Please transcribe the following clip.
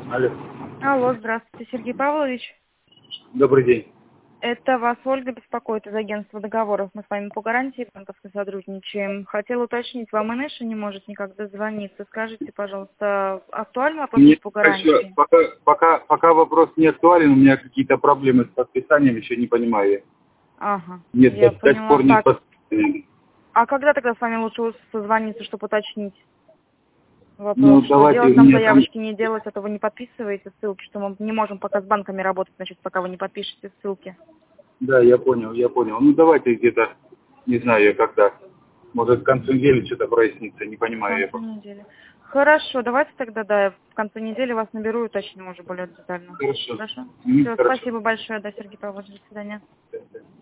Алло. Алло, здравствуйте, Сергей Павлович. Добрый день. Это вас Ольга беспокоит из агентства договоров. Мы с вами по гарантии банковской сотрудничаем. Хотела уточнить, вам Инеша не может никак дозвониться. Скажите, пожалуйста, актуальный вопрос Нет, по гарантии? пока вопрос не актуален, у меня какие-то проблемы с подписанием, еще не понимаю я. Ага, Нет, я до сих пор поняла. не Так, подписано. а когда тогда с вами лучше созвониться, чтобы уточнить Ну, вопрос? Что давайте, делать у нам меня там... заявочки, не делать, а то вы не подписываете ссылки, что мы не можем пока с банками работать, значит, пока вы не подпишете ссылки. Да, я понял. Ну, давайте где-то, не знаю я когда. Может, к концу недели что-то прояснится, не В понимаю я конце пока. недели. Хорошо, давайте тогда, да, в конце недели вас наберу и уточню уже более детально. Хорошо. Хорошо? Все, Хорошо. спасибо большое, да, Сергей Павлович, до свидания.